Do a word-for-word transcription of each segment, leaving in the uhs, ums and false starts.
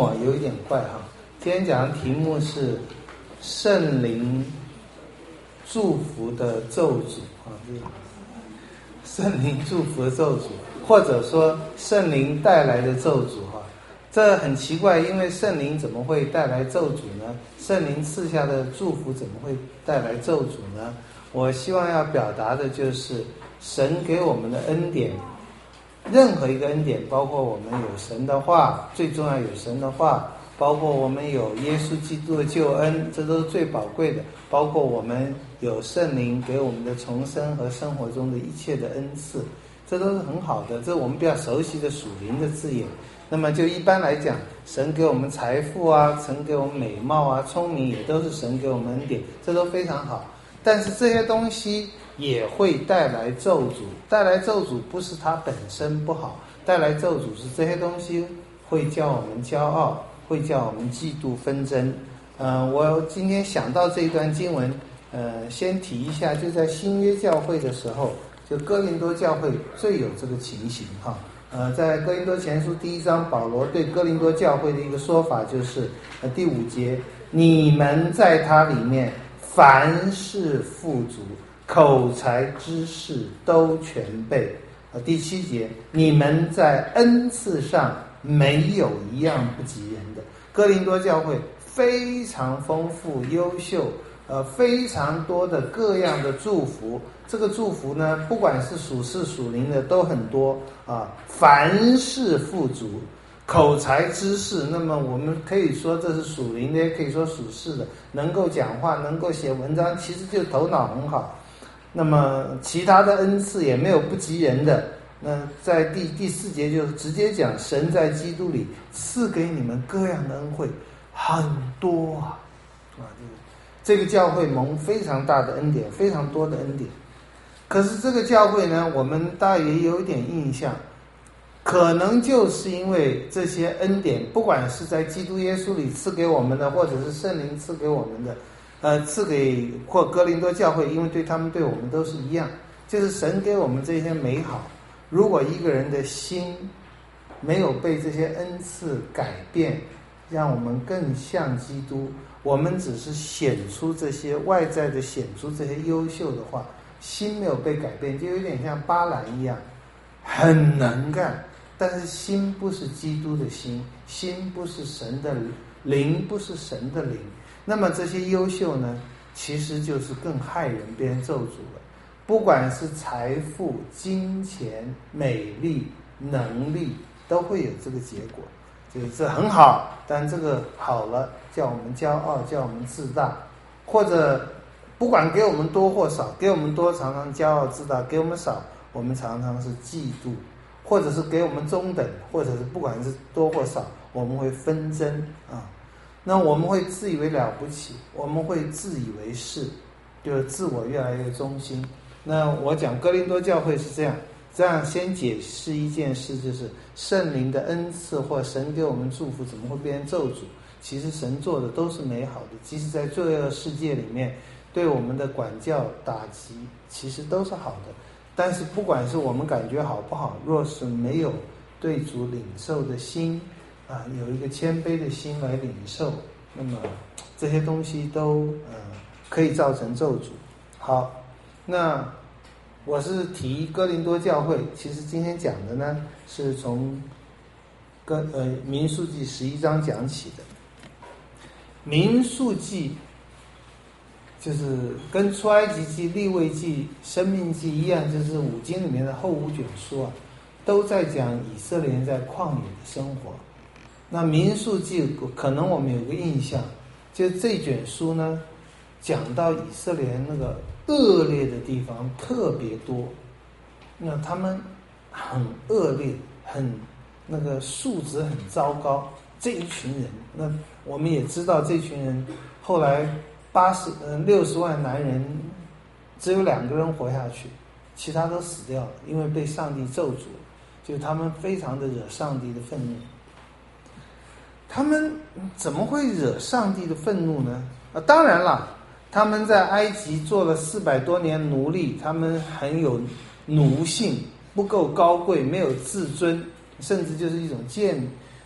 啊有一点怪哈。今天讲的题目是圣灵祝福的咒诅啊，这个圣灵祝福的咒诅，或者说圣灵带来的咒诅哈。这很奇怪，因为圣灵怎么会带来咒诅呢？圣灵赐下的祝福怎么会带来咒诅呢？我希望要表达的就是神给我们的恩典，任何一个恩典，包括我们有神的话，最重要有神的话，包括我们有耶稣基督的救恩，这都是最宝贵的，包括我们有圣灵给我们的重生和生活中的一切的恩赐，这都是很好的，这是我们比较熟悉的属灵的字眼。那么就一般来讲，神给我们财富啊，神给我们美貌啊，聪明也都是神给我们恩典，这都非常好。但是这些东西也会带来咒诅，带来咒诅不是它本身不好，带来咒诅是这些东西会叫我们骄傲，会叫我们嫉妒纷争。呃，我今天想到这一段经文，呃，先提一下，就在新约教会的时候，就哥林多教会最有这个情形哈。呃，在哥林多前书第一章，保罗对哥林多教会的一个说法就是，呃，第五节，你们在他里面凡事富足，口才知识都全备。呃，第七节，你们在恩赐上没有一样不及人的。哥林多教会非常丰富优秀，呃，非常多的各样的祝福。这个祝福呢，不管是属世属灵的都很多啊，凡事富足，口才知识，那么我们可以说这是属灵的，也可以说属世的，能够讲话，能够写文章，其实就头脑很好。那么其他的恩赐也没有不及人的。那在第第四节就直接讲，神在基督里赐给你们各样的恩惠，很多啊，啊，这个教会蒙非常大的恩典，非常多的恩典。可是这个教会呢，我们大约有一点印象，可能就是因为这些恩典，不管是在基督耶稣里赐给我们的，或者是圣灵赐给我们的，呃，赐给或哥林多教会，因为对他们对我们都是一样，就是神给我们这些美好。如果一个人的心没有被这些恩赐改变，让我们更像基督，我们只是显出这些外在的显出这些优秀的话，心没有被改变，就有点像巴兰一样，很能干，但是心不是基督的心，心不是神的灵，不是神的灵。那么这些优秀呢，其实就是更害人，被人咒诅了。不管是财富、金钱、美丽、能力，都会有这个结果。就是这很好，但这个好了，叫我们骄傲，叫我们自大，或者不管给我们多或少，给我们多常常骄傲自大，给我们少，我们常常是嫉妒，或者是给我们中等，或者是不管是多或少，我们会纷争啊。那我们会自以为了不起，我们会自以为是，就是自我越来越中心。那我讲哥林多教会是这样，这样先解释一件事，就是圣灵的恩赐或神给我们祝福怎么会变成咒诅？其实神做的都是美好的，即使在罪恶世界里面对我们的管教打击其实都是好的。但是不管是我们感觉好不好，若是没有对主领受的心啊，有一个谦卑的心来领受，那么这些东西都呃可以造成咒诅。好，那我是提哥林多教会，其实今天讲的呢是从跟呃民数记十一章讲起的。民数记就是跟出埃及记、利未记、申命记一样，就是五经里面的后五卷书啊，都在讲以色列人在旷野的生活。那民数记可能我们有个印象，就这卷书呢讲到以色列人那个恶劣的地方特别多，那他们很恶劣，很那个素质很糟糕，这一群人，那我们也知道这群人后来八十呃六十万男人只有两个人活下去，其他都死掉了，因为被上帝咒诅，就他们非常的惹上帝的愤怒。他们怎么会惹上帝的愤怒呢？啊，当然了，他们在埃及做了四百多年奴隶，他们很有奴性，不够高贵，没有自尊，甚至就是一种贱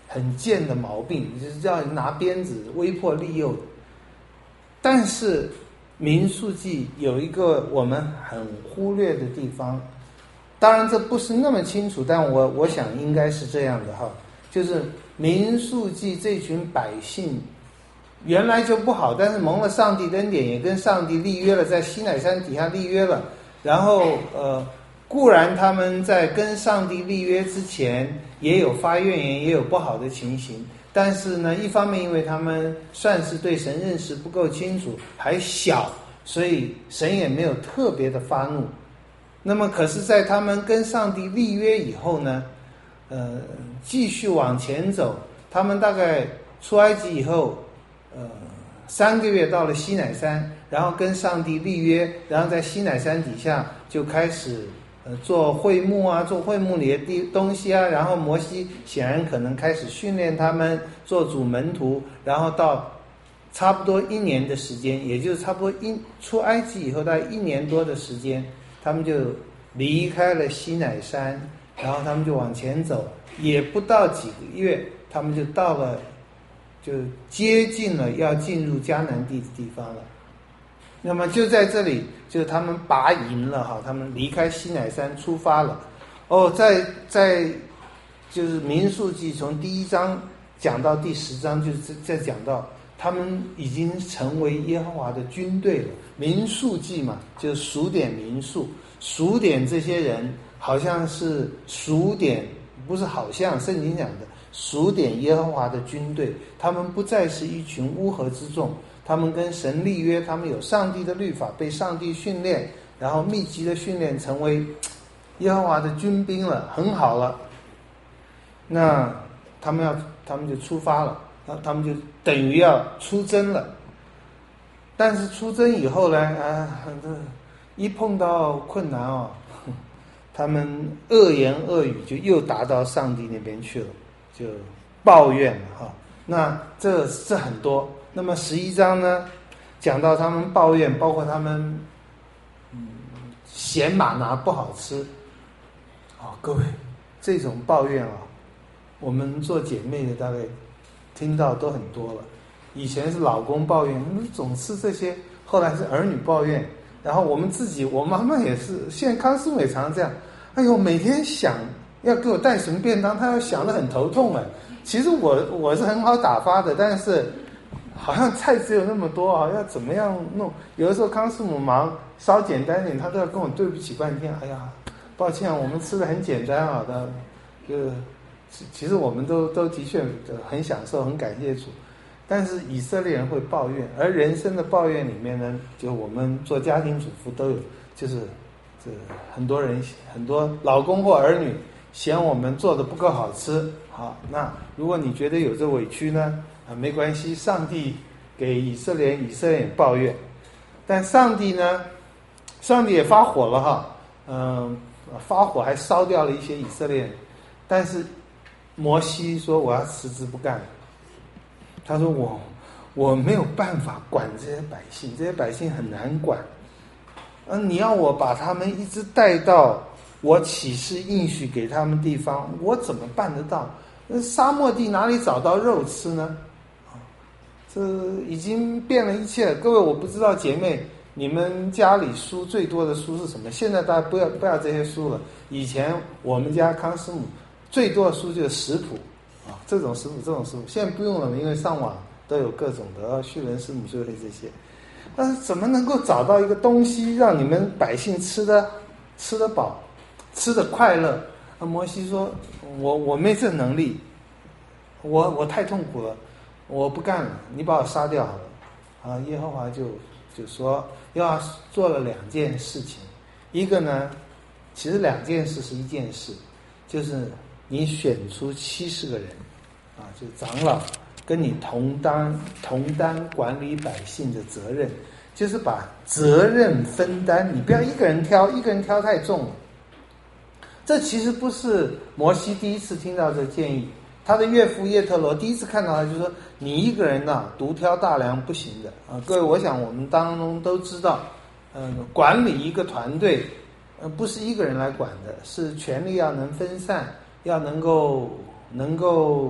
很贱的毛病，就是要拿鞭子威迫利诱的。但是民数记有一个我们很忽略的地方，当然这不是那么清楚，但我我想应该是这样的哈，就是民数记这群百姓原来就不好，但是蒙了上帝的恩典，也跟上帝立约了，在西乃山底下立约了。然后呃，固然他们在跟上帝立约之前也有发怨言，也有不好的情形，但是呢，一方面因为他们算是对神认识不够清楚，还小，所以神也没有特别的发怒。那么可是在他们跟上帝立约以后呢，呃，继续往前走，他们大概出埃及以后呃，三个月到了西乃山，然后跟上帝立约，然后在西乃山底下就开始呃做会幕啊，做会幕里的地东西啊，然后摩西显然可能开始训练他们做主门徒，然后到差不多一年的时间，也就是差不多一出埃及以后大概一年多的时间，他们就离开了西乃山，然后他们就往前走，也不到几个月，他们就到了。就接近了要进入迦南地的地方了。那么就在这里，就是他们拔营了哈，他们离开西乃山出发了。哦，在在就是民数记从第一章讲到第十章，就是在讲到他们已经成为耶和华的军队了。民数记嘛，就是数点民数，数点这些人，好像是数点，不是好像圣经讲的。数点耶和华的军队，他们不再是一群乌合之众，他们跟神立约，他们有上帝的律法，被上帝训练，然后密集的训练，成为耶和华的军兵了，很好了。那他们要，他们就出发了，他们就等于要出征了。但是出征以后呢，啊，一碰到困难哦，他们恶言恶语就又达到上帝那边去了。就抱怨了哈，那这这很多。那么十一章呢，讲到他们抱怨，包括他们嗯嫌马拿不好吃啊、哦，各位这种抱怨啊，我们做姐妹的大概听到都很多了。以前是老公抱怨，你总吃这些，后来是儿女抱怨，然后我们自己，我妈妈也是，现在康师傅也常常这样，哎呦，每天想。要给我带什么便当，他要想得很头痛了。其实我我是很好打发的，但是好像菜只有那么多啊，要怎么样弄？有的时候康师傅忙，稍简单点，他都要跟我对不起半天。哎呀，抱歉，我们吃的很简单啊的，就其实我们都都的确很享受，很感谢主。但是以色列人会抱怨，而人生的抱怨里面呢，就我们做家庭主妇都有，就是这很多人很多老公或儿女。嫌我们做的不够好吃，好，那如果你觉得有这委屈呢，啊，没关系，上帝给以色列人，以色列人抱怨，但上帝呢，上帝也发火了哈，嗯、呃，发火还烧掉了一些以色列人，但是摩西说我要辞职不干，他说我我没有办法管这些百姓，这些百姓很难管，嗯、呃，你要我把他们一直带到。我岂是应许给他们地方，我怎么办得到？那沙漠地哪里找到肉吃呢？这已经变了一切了。各位，我不知道姐妹，你们家里书最多的书是什么？现在大家不要不要这些书了。以前我们家康师母最多的书就是食谱啊，这种食谱，这种食谱，现在不用了，因为上网都有各种的叙伦师母就会这些。但是怎么能够找到一个东西让你们百姓吃的吃得饱？吃的快乐，那摩西说：“我我没这能力，我我太痛苦了，我不干了，你把我杀掉好了。”啊，耶和华就就说要做了两件事情，一个呢，其实两件事是一件事，就是你选出七十个人，啊，就长老跟你同担同担管理百姓的责任，就是把责任分担，你不要一个人挑，一个人挑太重了。这其实不是摩西第一次听到这建议，他的岳父叶特罗第一次看到他就说：“你一个人呐、啊，独挑大梁不行的啊！”各位，我想我们当中都知道，嗯、呃，管理一个团队，呃，不是一个人来管的，是权力要能分散，要能够能够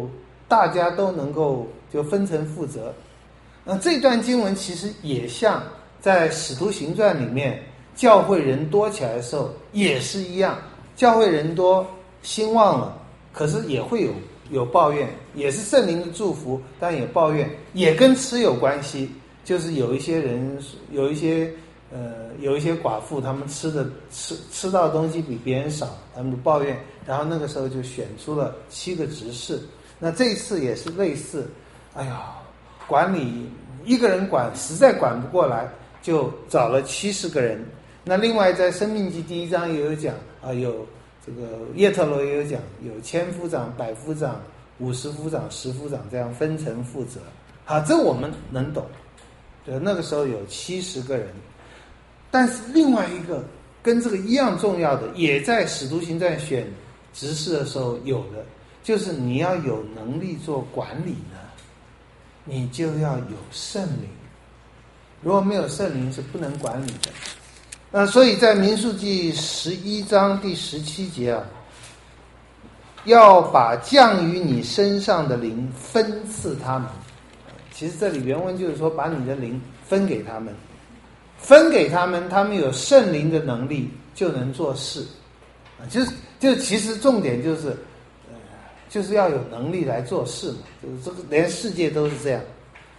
大家都能够就分层负责。那这段经文其实也像在使徒行传里面教会人多起来的时候也是一样，教会人多兴旺了，可是也会有有抱怨，也是圣灵的祝福，但也抱怨，也跟吃有关系，就是有一些人有一些呃有一些寡妇，他们吃的吃吃到的东西比别人少，他们就抱怨，然后那个时候就选出了七个执事。那这一次也是类似，哎呀，管理一个人管实在管不过来，就找了七十个人。那另外在生命记第一章也有讲啊，有这个叶特罗也有讲，有千夫长、百夫长、五十夫长、十夫长这样分层负责。好，这我们能懂。对，那个时候有七十个人，但是另外一个跟这个一样重要的，也在使徒行传选执事的时候有的，就是你要有能力做管理呢，你就要有圣灵。如果没有圣灵是不能管理的。那所以在民数记十一章第十七节啊，要把降于你身上的灵分赐他们。其实这里原文就是说，把你的灵分给他们，分给他们，他们有圣灵的能力就能做事。啊，就是就其实重点就是，呃，就是要有能力来做事嘛，就是这个连世界都是这样。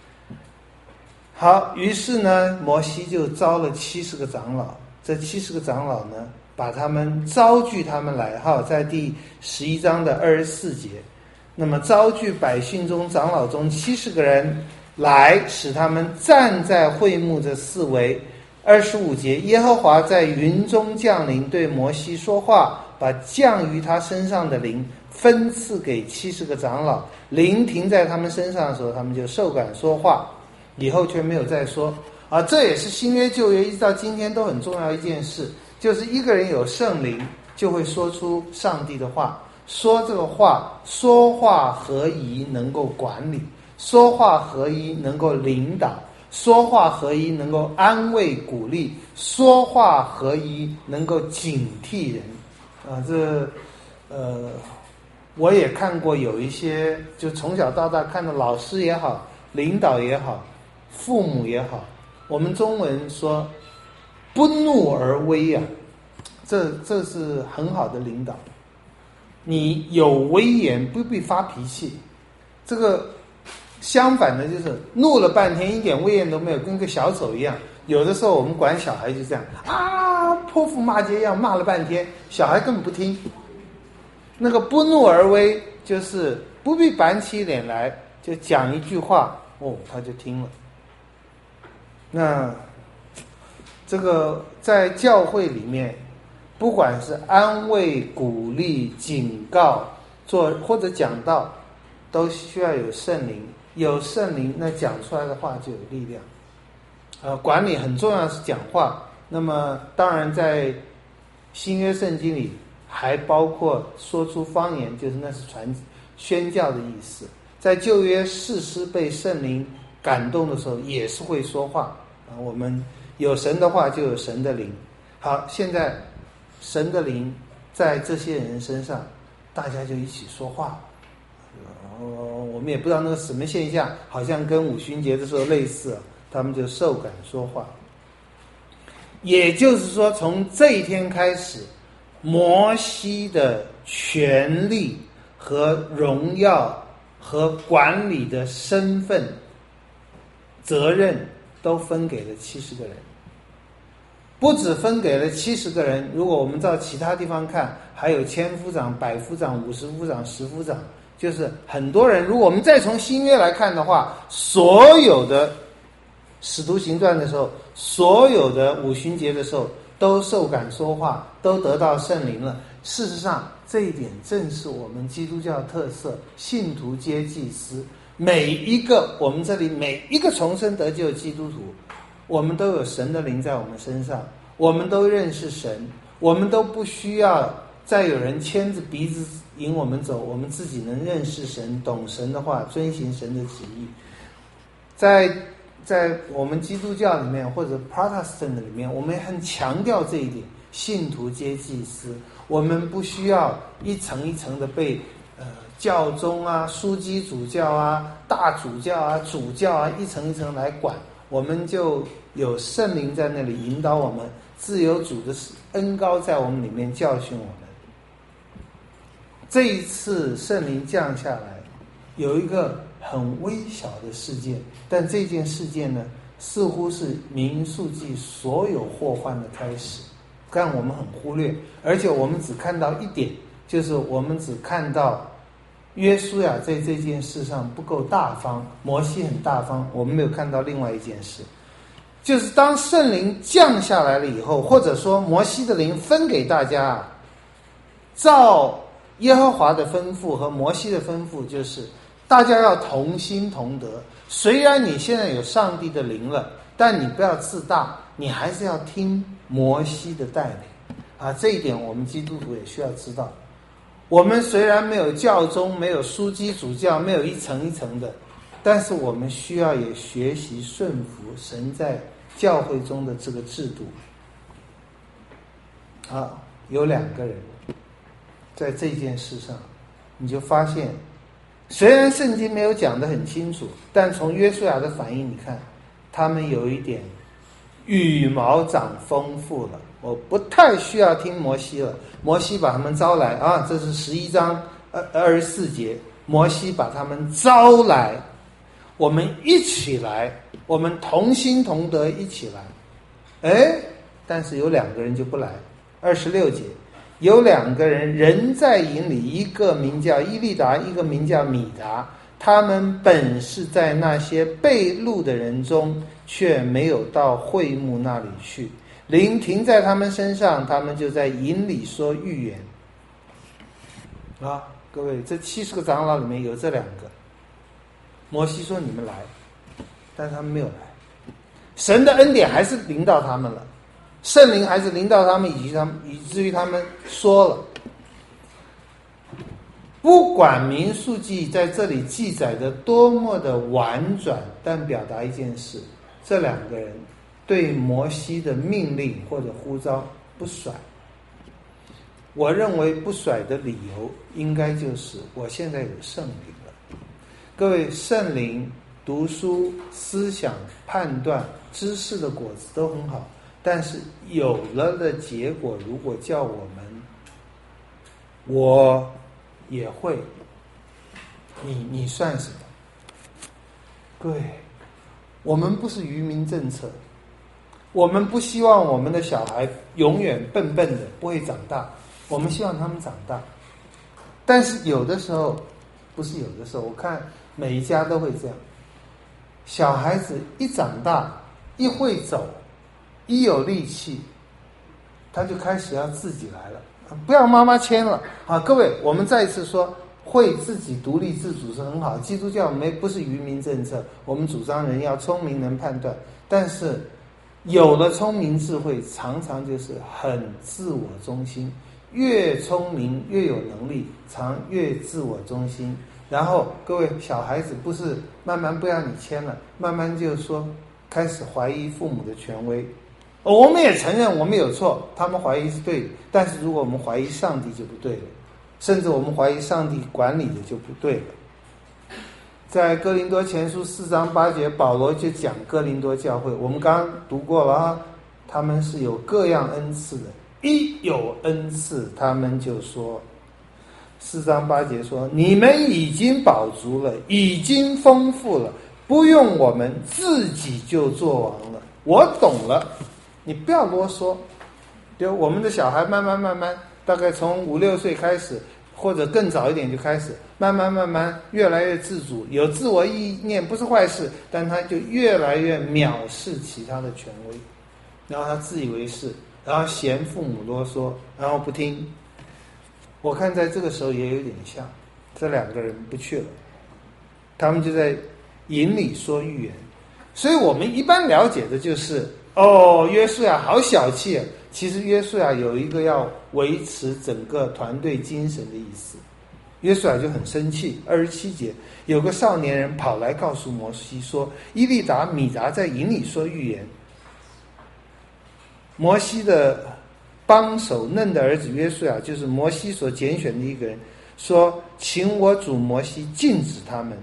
好，于是呢，摩西就招了七十个长老，这七十个长老呢，把他们招聚他们来，哈，在第十一章的二十四节，那么招聚百姓中长老中七十个人来，使他们站在会幕的四围。二十五节，耶和华在云中降临，对摩西说话，把降于他身上的灵分赐给七十个长老，灵停在他们身上的时候，他们就受感说话，以后却没有再说。啊，这也是新约旧约一直到今天都很重要一件事，就是一个人有圣灵就会说出上帝的话，说这个话，说话合一能够管理，说话合一能够领导，说话合一能够安慰鼓励，说话合一能够警惕人。啊，这呃我也看过有一些就从小到大看的老师也好，领导也好，父母也好，我们中文说不怒而威啊，这这是很好的领导。你有威严，不必发脾气。这个相反的就是怒了半天，一点威严都没有，跟个小丑一样。有的时候我们管小孩就这样啊，泼妇骂街一样骂了半天，小孩根本不听。那个不怒而威，就是不必板起脸来，就讲一句话，哦，他就听了。那这个在教会里面，不管是安慰、鼓励、警告，做或者讲道，都需要有圣灵。有圣灵，那讲出来的话就有力量。呃，管理很重要是讲话。那么当然在新约圣经里还包括说出方言，就是那是传宣教的意思。在旧约士师被圣灵感动的时候也是会说话啊。我们有神的话就有神的灵。好，现在神的灵在这些人身上，大家就一起说话。呃，我们也不知道那个什么现象，好像跟五旬节的时候类似，他们就受感说话。也就是说，从这一天开始，摩西的权力和荣耀和管理的身份、责任都分给了七十个人。不只分给了七十个人，如果我们照其他地方看，还有千夫长、百夫长、五十夫长、十夫长，就是很多人。如果我们再从新约来看的话，所有的使徒行传的时候，所有的五旬节的时候，都受感说话，都得到圣灵了。事实上，这一点正是我们基督教的特色，信徒皆祭司。每一个我们这里每一个重生得救的基督徒，我们都有神的灵在我们身上，我们都认识神，我们都不需要再有人牵着鼻子引我们走，我们自己能认识神，懂神的话，遵行神的旨意。在在我们基督教里面或者 Protestant 里面，我们很强调这一点，信徒皆祭司。我们不需要一层一层的被呃教宗啊、枢机主教啊、大主教啊、主教啊，一层一层来管，我们就有圣灵在那里引导我们，自有主的恩膏在我们里面教训我们。这一次圣灵降下来，有一个很微小的事件，但这件事件呢，似乎是民数记所有祸患的开始，但我们很忽略，而且我们只看到一点，就是我们只看到约书亚在这件事上不够大方，摩西很大方，我们没有看到另外一件事，就是当圣灵降下来了以后，或者说摩西的灵分给大家，照耶和华的吩咐和摩西的吩咐，就是大家要同心同德。虽然你现在有上帝的灵了，但你不要自大，你还是要听摩西的带领啊！这一点我们基督徒也需要知道。我们虽然没有教宗，没有枢机主教，没有一层一层的，但是我们需要也学习顺服神在教会中的这个制度。啊，有两个人在这件事上，你就发现，虽然圣经没有讲得很清楚，但从约书亚的反应，你看，他们有一点羽毛长丰富了。我不太需要听摩西了，摩西把他们招来啊，这是十一章二二十四节，摩西把他们招来，我们一起来，我们同心同德一起来。哎，但是有两个人就不来。二十六节，有两个人人在营里，一个名叫伊利达，一个名叫米达，他们本是在那些被掳的人中，却没有到会幕那里去。灵停在他们身上，他们就在营里说预言。啊，各位，这七十个长老里面有这两个。摩西说你们来，但是他们没有来。神的恩典还是临到他们了，圣灵还是临到他们，以及他们，以至于他们说了。不管民数记在这里记载的多么的婉转，但表达一件事，这两个人对摩西的命令或者呼召不甩。我认为不甩的理由应该就是我现在有圣灵了。各位，圣灵、读书、思想、判断、知识的果子都很好，但是有了的结果，如果叫我们，我也会，你你算什么？各位，我们不是愚民政策，我们不希望我们的小孩永远笨笨的不会长大，我们希望他们长大。但是有的时候，不是有的时候，我看每一家都会这样，小孩子一长大，一会走，一有力气，他就开始要自己来了，不要妈妈牵了啊！各位，我们再一次说，会自己独立自主是很好，基督教没不是愚民政策，我们主张人要聪明能判断，但是有了聪明智慧，常常就是很自我中心，越聪明越有能力，常越自我中心。然后各位，小孩子不是慢慢不要你牵了，慢慢就说开始怀疑父母的权威。我们也承认我们有错，他们怀疑是对的，但是如果我们怀疑上帝就不对了，甚至我们怀疑上帝管理的就不对了。在哥林多前书四章八节，保罗就讲哥林多教会，我们刚刚读过了啊，他们是有各样恩赐的，一有恩赐，他们就说，四章八节说，你们已经饱足了，已经丰富了，不用我们自己就做王了。我懂了，你不要啰嗦。就我们的小孩慢慢慢慢，大概从五六岁开始，或者更早一点就开始，慢慢慢慢越来越自主，有自我意念不是坏事，但他就越来越藐视其他的权威，然后他自以为是，然后嫌父母啰嗦，然后不听。我看在这个时候也有点像，这两个人不去了，他们就在营里说预言。所以我们一般了解的就是哦，约书亚好小气啊。其实约书亚有一个要维持整个团队精神的意思。约书亚就很生气。二十七节，有个少年人跑来告诉摩西说，伊利达、米达在营里说预言。摩西的帮手嫩的儿子约书亚，就是摩西所拣选的一个人， 说请我主摩西禁止他们。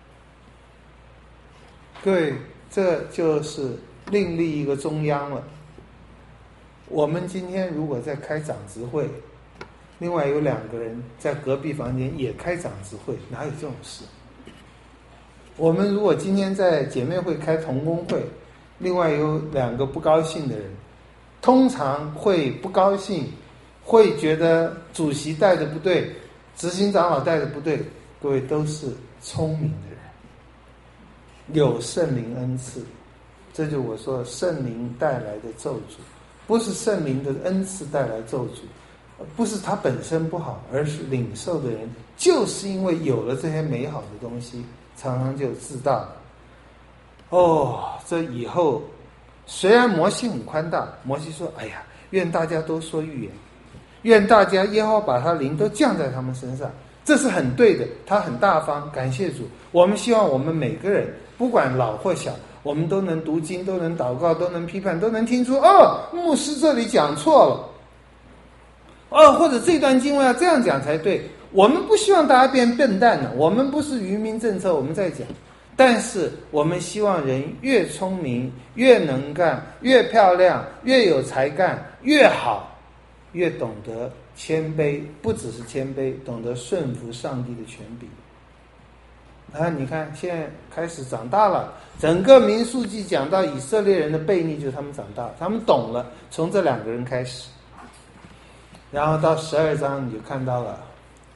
各位，这就是另立一个中央了。我们今天如果在开长执会，另外有两个人在隔壁房间也开长执会，哪有这种事？我们如果今天在姐妹会开同工会，另外有两个不高兴的人，通常会不高兴，会觉得主席带的不对，执行长老带的不对。各位都是聪明的人，有圣灵恩赐，这就我说圣灵带来的咒诅，不是圣灵的恩赐带来咒诅，不是他本身不好，而是领受的人就是因为有了这些美好的东西，常常就自大了。哦，这以后虽然摩西很宽大，摩西说：“哎呀，愿大家都说预言，愿大家耶和华把他灵都降在他们身上。”这是很对的，他很大方，感谢主。我们希望我们每个人，不管老或小，我们都能读经，都能祷告，都能批判，都能听出哦，牧师这里讲错了，哦，或者这段经文要这样讲才对。我们不希望大家变笨蛋了，我们不是愚民政策，我们在讲。但是我们希望人越聪明，越能干，越漂亮，越有才干，越好，越懂得谦卑，不只是谦卑，懂得顺服上帝的权柄。啊，你看现在开始长大了，整个民数记讲到以色列人的悖逆，就是他们长大了，他们懂了，从这两个人开始。然后到十二章你就看到了，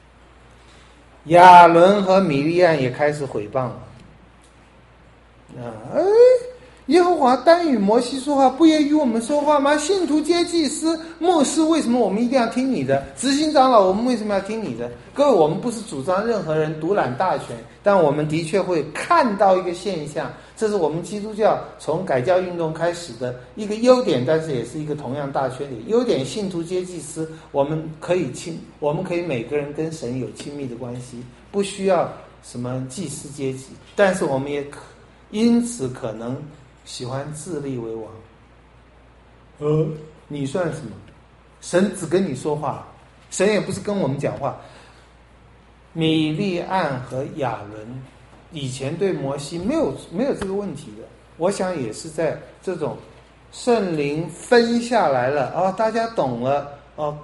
亚伦和米利暗也开始毁谤了。啊，哎，耶和华单与摩西说话，不也与我们说话吗？信徒皆祭司、牧师，为什么我们一定要听你的？执行长老，我们为什么要听你的？各位，我们不是主张任何人独揽大权，但我们的确会看到一个现象，这是我们基督教从改教运动开始的一个优点，但是也是一个同样大缺点。优点，信徒皆祭司，我们可以亲，我们可以每个人跟神有亲密的关系，不需要什么祭司阶级，但是我们也可因此可能喜欢自立为王。呃，你算什么？神只跟你说话，神也不是跟我们讲话。米利暗和亚伦以前对摩西没有没有这个问题的，我想也是在这种圣灵分下来了，哦，大家懂了，哦，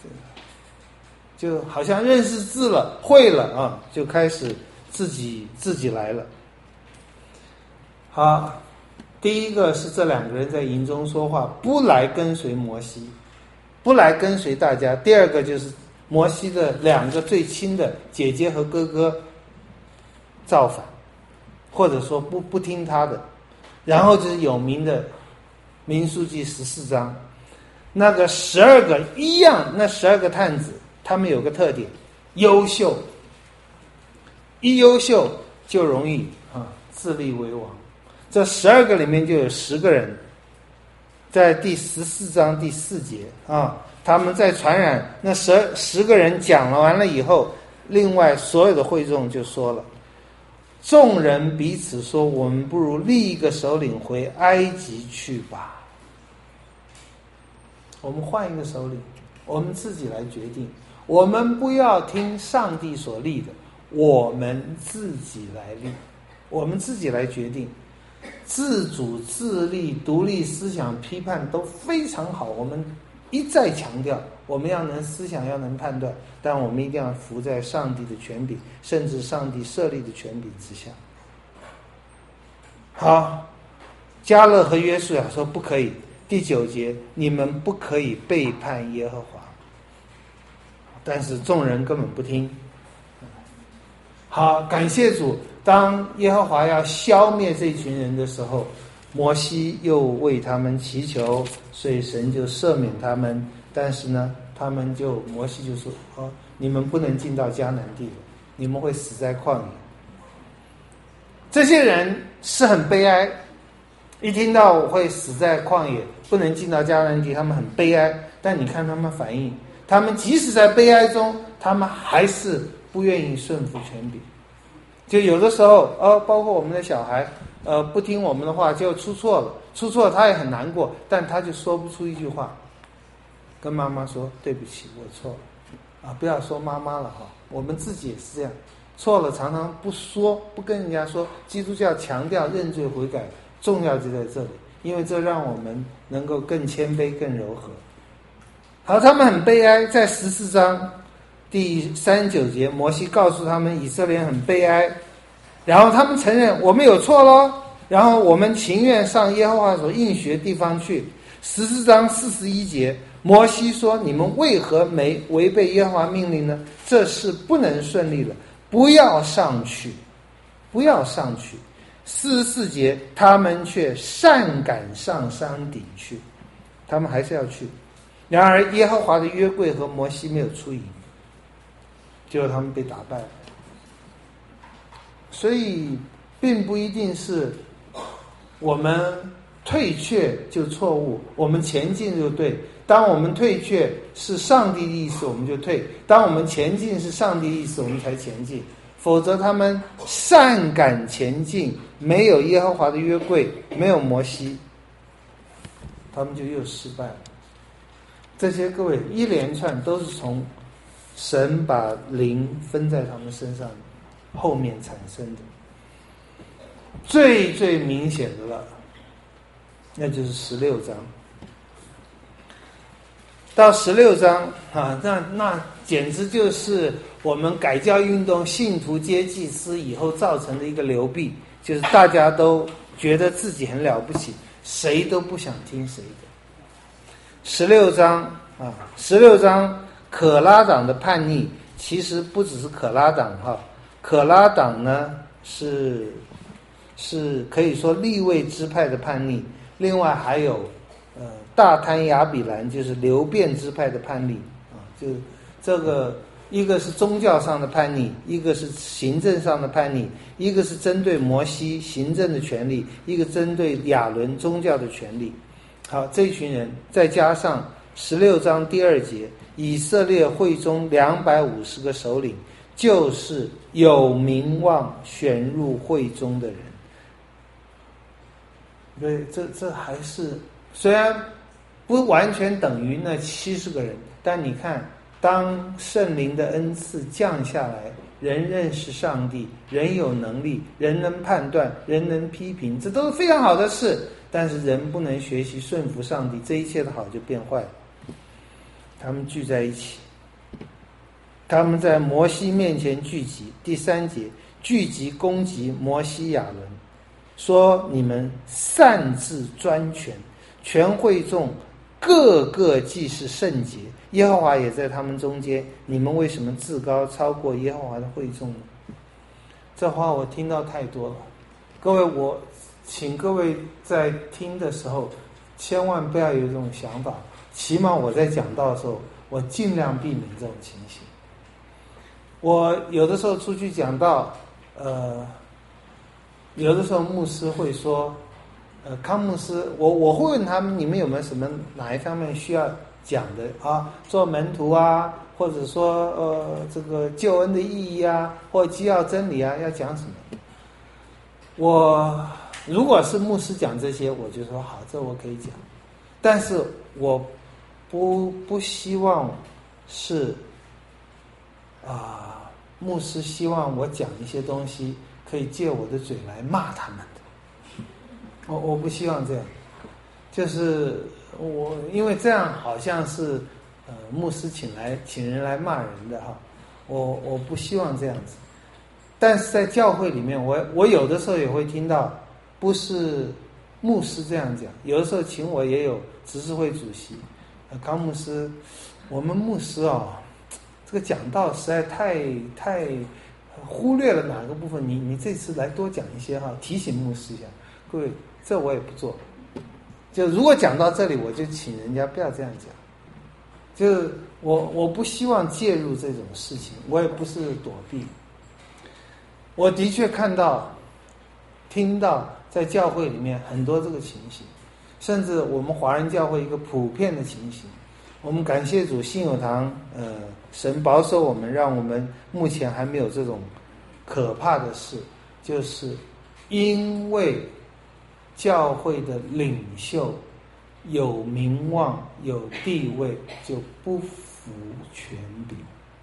就好像认识字了，会了啊，就开始自己自己来了。好，第一个是这两个人在营中说话，不来跟随摩西，不来跟随大家。第二个就是摩西的两个最亲的姐姐和哥哥造反，或者说不不听他的。然后就是有名的民数记十四章，那个十二个一样，那十二个探子，他们有个特点，优秀，一优秀就容易啊自立为王。这十二个里面就有十个人，在第十四章第四节啊，他们在传染那十十个人讲了完了以后，另外所有的会众就说了，众人彼此说，我们不如立一个首领回埃及去吧。我们换一个首领，我们自己来决定，我们不要听上帝所立的，我们自己来立，我们自己来决定。自主、自立、独立思想批判都非常好，我们一再强调，我们要能思想，要能判断，但我们一定要服在上帝的权柄，甚至上帝设立的权柄之下。好，迦勒和约书亚说不可以。第九节，你们不可以背叛耶和华。但是众人根本不听。好，感谢主，当耶和华要消灭这群人的时候，摩西又为他们祈求，所以神就赦免他们。但是呢，他们就摩西就说：“哦，你们不能进到迦南地了，你们会死在旷野。”这些人是很悲哀，一听到我会死在旷野，不能进到迦南地，他们很悲哀。但你看他们反应，他们即使在悲哀中，他们还是不愿意顺服权柄。就有的时候，呃，包括我们的小孩，呃，不听我们的话，就出错了，出错了他也很难过，但他就说不出一句话，跟妈妈说对不起，我错了。 啊，不要说妈妈了哈，我们自己也是这样，错了常常不说，不跟人家说。基督教强调认罪悔改，重要就在这里，因为这让我们能够更谦卑、更柔和。好，他们很悲哀，在十四章第三十九节，摩西告诉他们以色列人很悲哀，然后他们承认我们有错咯，然后我们情愿上耶和华所应许的地方去。十四章四十一节，摩西说：你们为何没违背耶和华命令呢？这事不能顺利了，不要上去，不要上去。四十四节，他们却擅敢上山顶去，他们还是要去。然而耶和华的约柜和摩西没有出营，结果他们被打败了。所以并不一定是我们退却就错误，我们前进就对。当我们退却是上帝的意思，我们就退；当我们前进是上帝的意思，我们才前进。否则他们擅敢前进，没有耶和华的约柜，没有摩西，他们就又失败了。这些各位一连串都是从神把灵分在他们身上后面产生的。最最明显的了，那就是十六章。到十六章啊，那那简直就是我们改教运动信徒接祭司以后造成的一个流弊，就是大家都觉得自己很了不起，谁都不想听谁的。十六章啊，十六章可拉党的叛逆，其实不只是可拉党哈，可拉党呢是是可以说利未支派的叛逆，另外还有呃大贪亚比兰，就是流变支派的叛逆啊，就这个一个是宗教上的叛逆，一个是行政上的叛逆，一个是针对摩西行政的权利，一个针对亚伦宗教的权利。好，这一群人再加上十六章第二节，以色列会中两百五十个首领，就是有名望选入会中的人。对，这这还是虽然不完全等于那七十个人，但你看，当圣灵的恩赐降下来，人认识上帝，人有能力，人能判断，人能批评，这都是非常好的事。但是人不能学习顺服上帝，这一切的好就变坏了。他们聚在一起，他们在摩西面前聚集。第三节，聚集攻击摩西亚伦，说你们擅自专权，全会众个个既是圣洁，耶和华也在他们中间，你们为什么自高超过耶和华的会众呢？这话我听到太多了，各位，我请各位在听的时候千万不要有这种想法，起码我在讲道的时候我尽量避免这种情形。我有的时候出去讲道，呃有的时候牧师会说，呃康牧师，我我会问他们，你们有没有什么哪一方面需要讲的啊？做门徒啊，或者说呃这个救恩的意义啊，或基要真理啊，要讲什么？我如果是牧师讲这些，我就说好，这我可以讲。但是我不不希望是啊、呃，牧师希望我讲一些东西，可以借我的嘴来骂他们的。我我不希望这样，就是我因为这样好像是呃牧师请来请人来骂人的哈，我我不希望这样子。但是在教会里面，我我有的时候也会听到，不是牧师这样讲，有的时候请我也有执事会主席，呃，康牧师，我们牧师哦，这个讲道实在太太忽略了哪个部分，你你这次来多讲一些哈，提醒牧师一下。各位，这我也不做。就如果讲到这里，我就请人家不要这样讲。就是我我不希望介入这种事情，我也不是躲避。我的确看到、听到在教会里面很多这个情形，甚至我们华人教会一个普遍的情形。我们感谢主，信友堂，呃，神保守我们，让我们目前还没有这种可怕的事，就是因为教会的领袖有名望、有地位，就不服权柄。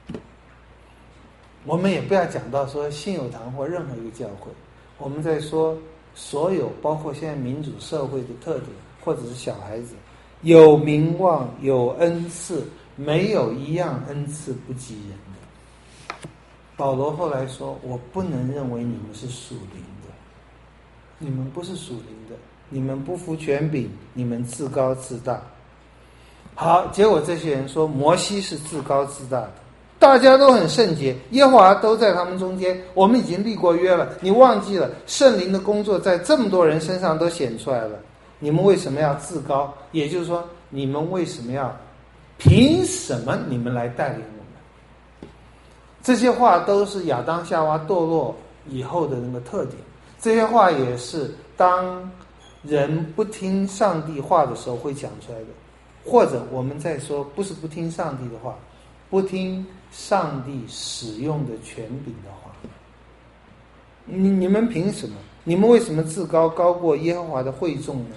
我们也不要讲到说信友堂或任何一个教会，我们在说所有包括现在民主社会的特点，或者是小孩子有名望有恩赐，没有一样恩赐不及人的。保罗后来说，我不能认为你们是属灵的，你们不是属灵的，你们不服权柄，你们自高自大。好，结果这些人说摩西是自高自大的，大家都很圣洁，耶和华都在他们中间，我们已经立过约了，你忘记了圣灵的工作在这么多人身上都显出来了，你们为什么要自高？也就是说，你们为什么要凭什么你们来带领我们？这些话都是亚当夏娃堕落以后的那个特点，这些话也是当人不听上帝话的时候会讲出来的，或者我们再说不是不听上帝的话，不听上帝使用的权柄的话。你你们凭什么？你们为什么自高高过耶和华的会众呢？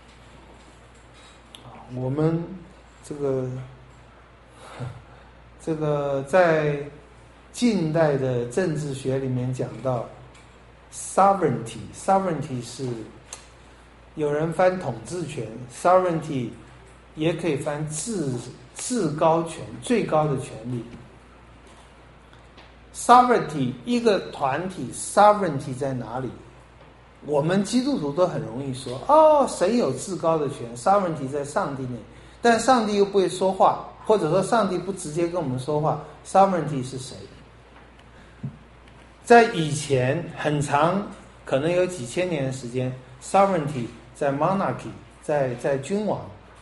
我们这个这个在近代的政治学里面讲到 sovereignty， sovereignty 是有人翻统治权， sovereignty 也可以翻至至高权，最高的权利。sovereignty 一个团体 sovereignty 在哪里？我们基督徒都很容易说，哦，神有至高的权 sovereignty 在上帝内，但上帝又不会说话，或者说上帝不直接跟我们说话， sovereignty 是谁？在以前很长，可能有几千年的时间， sovereignty 在 monarchy， 在在君王。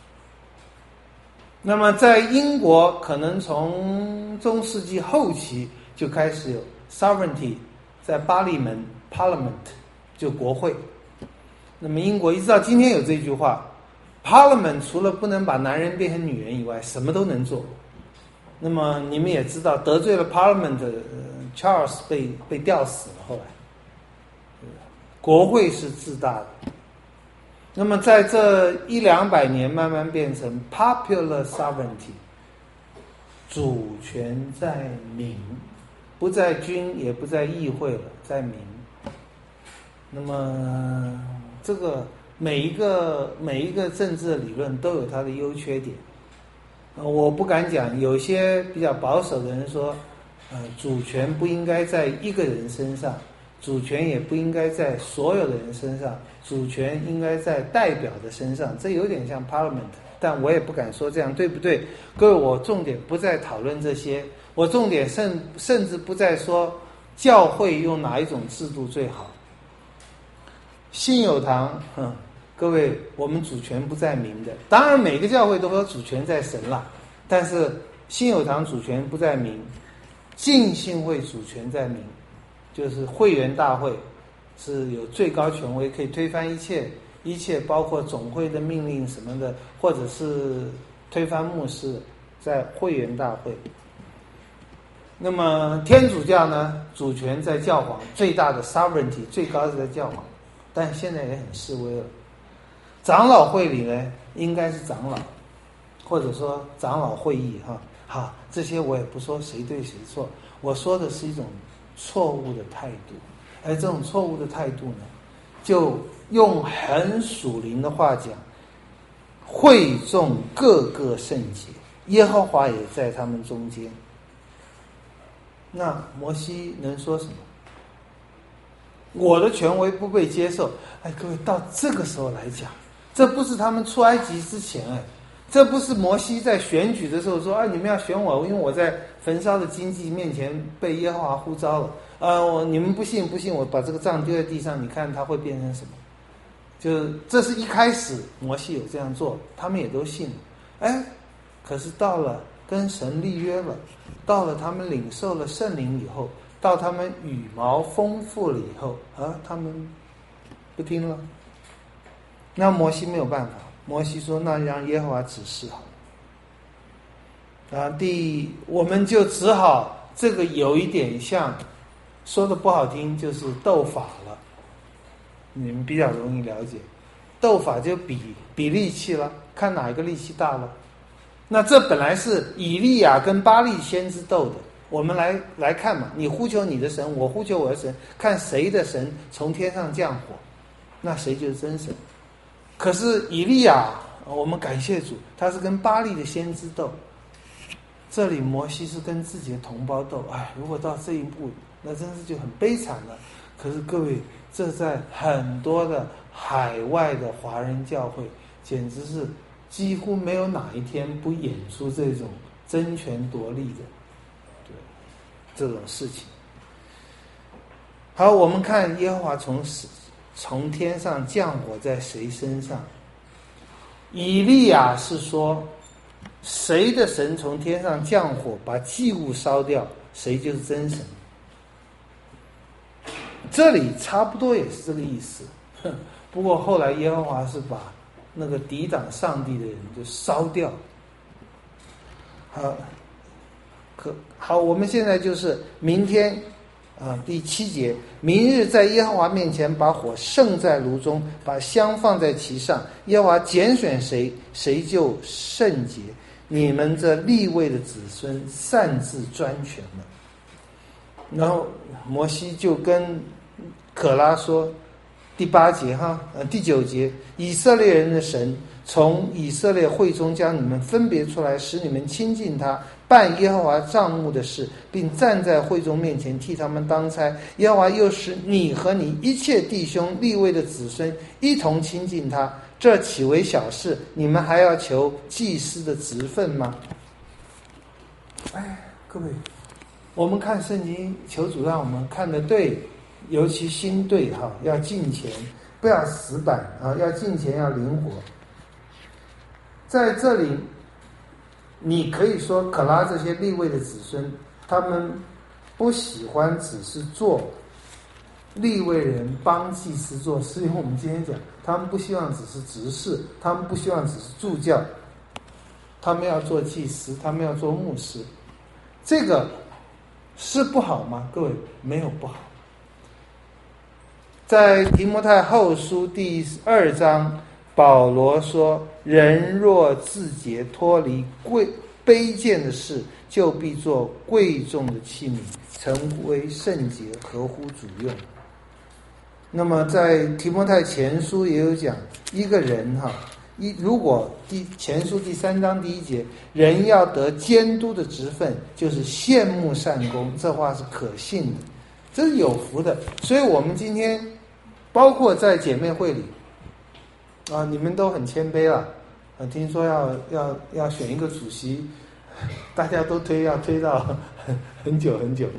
那么在英国，可能从中世纪后期就开始有 sovereignty 在巴利门 parliament， 就国会。那么英国一直到今天有这句话， parliament 除了不能把男人变成女人以外，什么都能做。那么你们也知道，得罪了 parliament， 呃、Charles 被被吊死了。后来国会是自大的。那么在这一两百年慢慢变成 popular sovereignty， 主权在民，不在君也不在议会了，在民。那么这个每一个每一个政治的理论都有它的优缺点。我不敢讲，有些比较保守的人说，呃，主权不应该在一个人身上，主权也不应该在所有的人身上，主权应该在代表的身上，这有点像 parliament， 但我也不敢说这样对不对。各位，我重点不在讨论这些，我重点甚甚至不在说教会用哪一种制度最好。信友堂，哼，各位，我们主权不在民的，当然每个教会都说主权在神啦，但是信友堂主权不在民，浸信会主权在民，就是会员大会是有最高权威，可以推翻一切一切，包括总会的命令什么的，或者是推翻牧师，在会员大会。那么天主教呢，主权在教皇，最大的 sovereignty 最高是在教皇，但现在也很示威了。长老会里呢，应该是长老，或者说长老会议哈。好，这些我也不说谁对谁错，我说的是一种错误的态度。而这种错误的态度呢，就用很属灵的话讲，会众个个圣洁，耶和华也在他们中间。那摩西能说什么？我的权威不被接受。哎，各位，到这个时候来讲，这不是他们出埃及之前，哎，这不是摩西在选举的时候说，啊，你们要选我，因为我在焚烧的荆棘面前被耶和华呼召了。呃，我你们不信不信，我把这个杖丢在地上，你看它会变成什么？就这是一开始摩西有这样做，他们也都信了。哎，可是到了跟神立约了，到了他们领受了圣灵以后，到他们羽毛丰富了以后，啊，他们不听了。那摩西没有办法，摩西说：“那让耶和华指示好了。”啊，第我们就只好这个有一点像，说的不好听就是斗法了。你们比较容易了解，斗法就比比力气了，看哪一个力气大了。那这本来是以利亚跟巴力先知斗的， 我们来来看嘛，你呼求你的神，我呼求我的神，看谁的神从天上降火，那谁就是真神。可是以利亚，我们感谢主，他是跟巴力的先知斗，这里摩西是跟自己的同胞斗。哎，如果到这一步，那真是就很悲惨了。可是各位，这在很多的海外的华人教会，简直是几乎没有哪一天不演出这种争权夺利的，对这种事情。好，我们看耶和华从从天上降火在谁身上？以利亚是说，谁的神从天上降火把祭物烧掉，谁就是真神。这里差不多也是这个意思，不过后来耶和华是把那个抵挡上帝的人就烧掉。好，可好，我们现在就是明天啊，第七节，明日在耶和华面前把火盛在炉中，把香放在其上，耶和华拣选谁，谁就圣洁。你们这利未的子孙擅自专权了。然后摩西就跟可拉说，第八节哈，呃，第九节，以色列人的神从以色列会中将你们分别出来，使你们亲近他，办耶和华帐幕的事，并站在会众面前替他们当差。耶和华又使你和你一切弟兄利未的子孙一同亲近他，这岂为小事？你们还要求祭司的职分吗？哎，各位，我们看圣经，求主让我们看得对，尤其心对哈，要敬虔，不要死板啊，要敬虔，要灵活。在这里，你可以说可拉这些利未的子孙，他们不喜欢只是做利未人帮祭司做事，因为我们今天讲，他们不希望只是执事，他们不希望只是助教，他们要做祭司，他们要做牧师。这个是不好吗？各位，没有不好。在提摩太后书第二章，保罗说，人若自洁，脱离贵卑贱的事，就必做贵重的器皿，成为圣洁，合乎主用。那么在提摩太前书也有讲，一个人哈，一如果第前书第三章第一节，人要得监督的职分，就是羡慕善功，这话是可信的，这是有福的。所以我们今天包括在姐妹会里啊，你们都很谦卑了啊，听说要要要选一个主席，大家都推要推到很很久很久。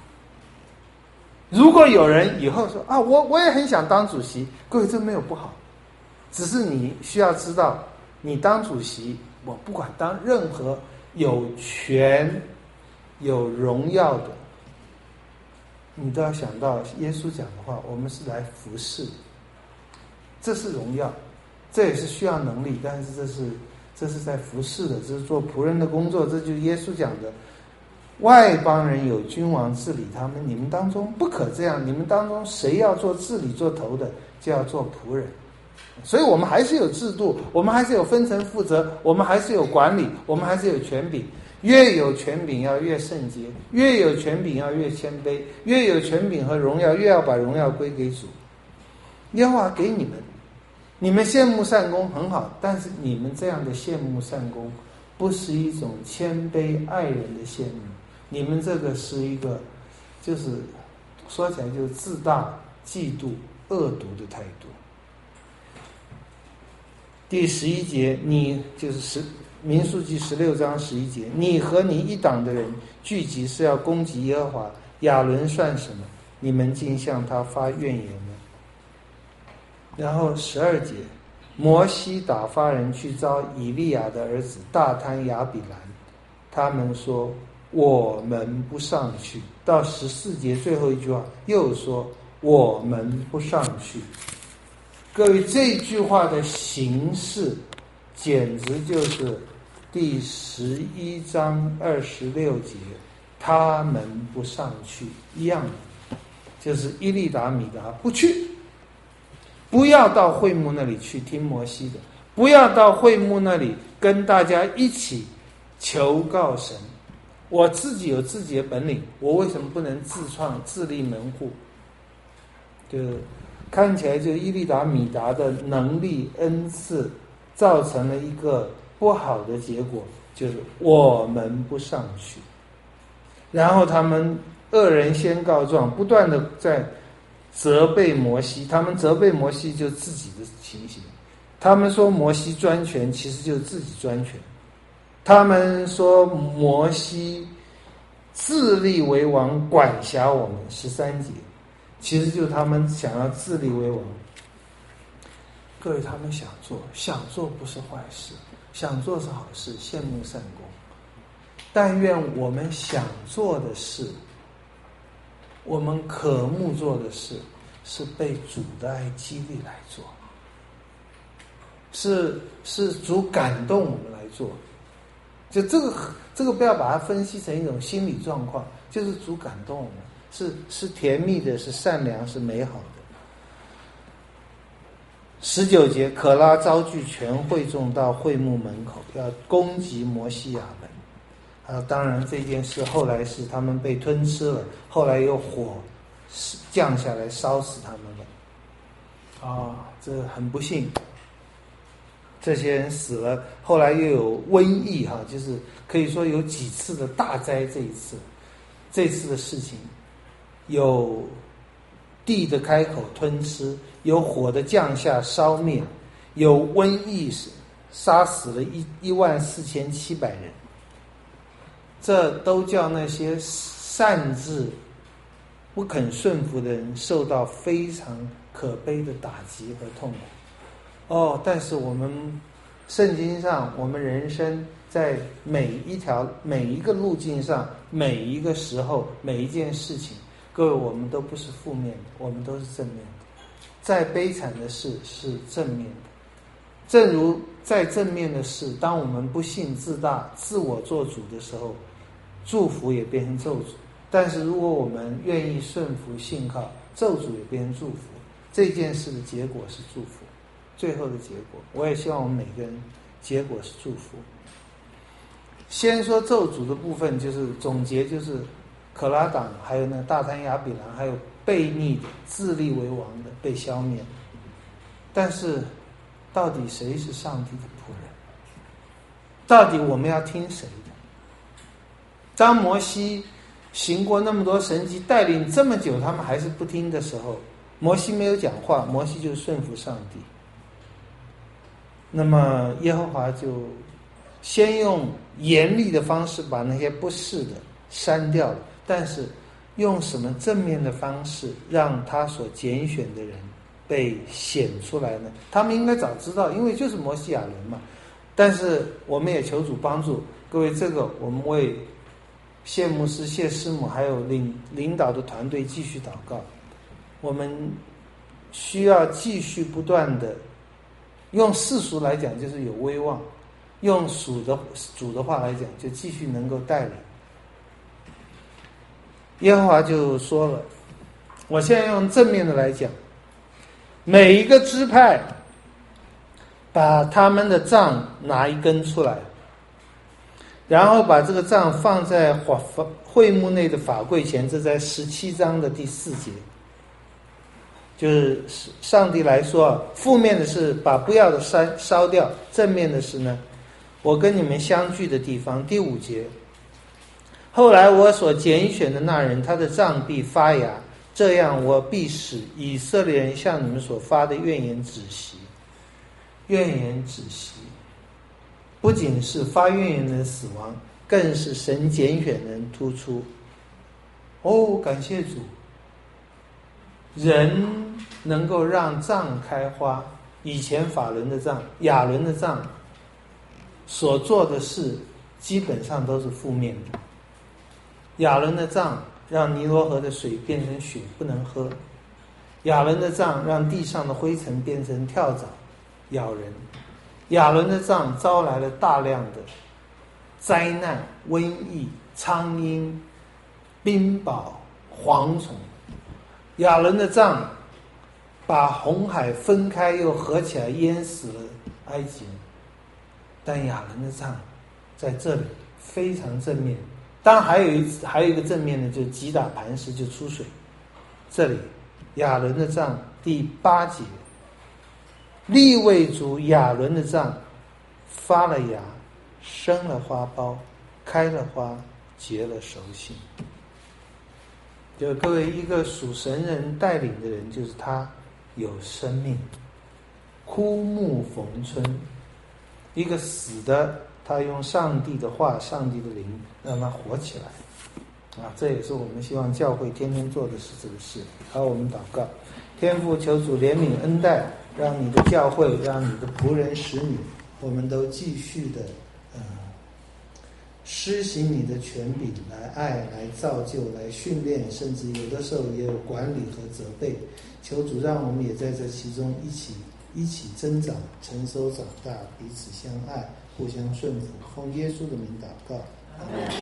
如果有人以后说啊，我我也很想当主席，各位这没有不好，只是你需要知道，你当主席，我不管当任何有权有荣耀的，你都要想到耶稣讲的话，我们是来服侍，这是荣耀，这也是需要能力，但是这是这是在服侍的，这是做仆人的工作，这就是耶稣讲的。外邦人有君王治理他们，你们当中不可这样，你们当中谁要做治理做头的，就要做仆人。所以我们还是有制度，我们还是有分层负责，我们还是有管理，我们还是有权柄。越有权柄要越圣洁，越有权柄要越谦卑，越有权柄和荣耀越要把荣耀归给主。耶和华给你们，你们羡慕善功很好，但是你们这样的羡慕善功不是一种谦卑爱人的羡慕，你们这个是一个就是说起来就是自大嫉妒恶毒的态度。第十一节，你就是十民数记十六章十一节，你和你一党的人聚集是要攻击耶和华，亚伦算什么？你们竟向他发怨言呢？然后十二节，摩西打发人去招以利亚的儿子大贪亚比兰，他们说我们不上去。到十四节最后一句话又说我们不上去。各位，这句话的形式简直就是第十一章二十六节他们不上去一样的，就是伊利达米达不去，不要到会幕那里去听摩西的，不要到会幕那里跟大家一起求告神， 我自己有自己的本领，我为什么不能自创自立门户？就看起来就伊利达米达的能力恩赐造成了一个不好的结果，就是我们不上去。然后他们恶人先告状，不断的在责备摩西，他们责备摩西就自己的情形，他们说摩西专权，其实就是自己专权。他们说摩西自立为王，管辖我们，十三节，其实就是他们想要自立为王。各位，他们想做，想做不是坏事，想做是好事，羡慕善功。但愿我们想做的事，我们渴慕做的事，是被主的爱激励来做，是是主感动我们来做。就这个这个不要把它分析成一种心理状况，就是主感动我们，是是甜蜜的，是善良，是美好的。十九节，可拉招聚全会众到会幕门口，要攻击摩西亚伦。啊，当然这件事后来是他们被吞吃了，后来有火降下来烧死他们了。啊，这很不幸。这些人死了，后来又有瘟疫哈，就是可以说有几次的大灾。这一次，这次的事情，有地的开口吞吃，有火的降下烧灭，有瘟疫杀死了一一万四千七百人。这都叫那些擅自不肯顺服的人受到非常可悲的打击和痛苦。哦，但是我们圣经上，我们人生在每一条每一个路径上，每一个时候，每一件事情，各位，我们都不是负面的，我们都是正面的。再悲惨的事是正面的，正如在正面的事，当我们不信自大、自我做主的时候，祝福也变成咒诅。但是如果我们愿意顺服信靠，咒诅也变成祝福。这件事的结果是祝福，最后的结果，我也希望我们每个人结果是祝福。先说咒诅的部分，就是总结，就是可拉党，还有那大滩亚比兰，还有悖逆的自立为王的被消灭。但是到底谁是上帝的仆人？到底我们要听谁的？当摩西行过那么多神迹，带领这么久，他们还是不听的时候，摩西没有讲话，摩西就顺服上帝。那么耶和华就先用严厉的方式把那些不是的删掉了，但是用什么正面的方式让他所拣选的人被显出来呢？他们应该早知道，因为就是摩西亚伦嘛。但是我们也求主帮助各位，这个我们为谢牧师、谢师母还有领领导的团队继续祷告。我们需要继续不断的，用世俗来讲就是有威望，用主的主的话来讲就继续能够带领。耶和华就说了，我现在用正面的来讲，每一个支派把他们的杖拿一根出来，然后把这个杖放在会幕内的法柜前，这在十七章的第四节。就是上帝来说，负面的是把不要的烧烧掉，正面的是呢，我跟你们相聚的地方。第五节，后来我所拣选的那人，他的杖必发芽，这样我必使以色列人向你们所发的怨言止息。怨言止息，不仅是发怨言的死亡，更是神拣选人突出。哦，感谢主，人能够让杖开花。以前法伦的杖、亚伦的杖所做的事基本上都是负面的。亚伦的杖让尼罗河的水变成血不能喝，亚伦的杖让地上的灰尘变成跳蚤咬人，亚伦的杖招来了大量的灾难、瘟疫、苍蝇、冰雹、蝗虫。亚伦的杖把红海分开又合起来，淹死了埃及人。但亚伦的杖在这里非常正面， 当然还有一还有一个正面的，就是击打磐石就出水。这里亚伦的杖第八节，利未族亚伦的杖发了芽，生了花苞，开了花，结了熟杏。就各位，一个属神人带领的人，就是他有生命，枯木逢春。一个死的，他用上帝的话、上帝的灵让他活起来啊！这也是我们希望教会天天做的是这个事。好，我们祷告，天父求主怜悯恩待，让你的教会，让你的仆人使女，我们都继续的呃施行你的权柄，来爱，来造就，来训练，甚至有的时候也有管理和责备。求主让我们也在这其中一起一起增长、成熟、长大，彼此相爱，互相顺服。奉耶稣的名祷告。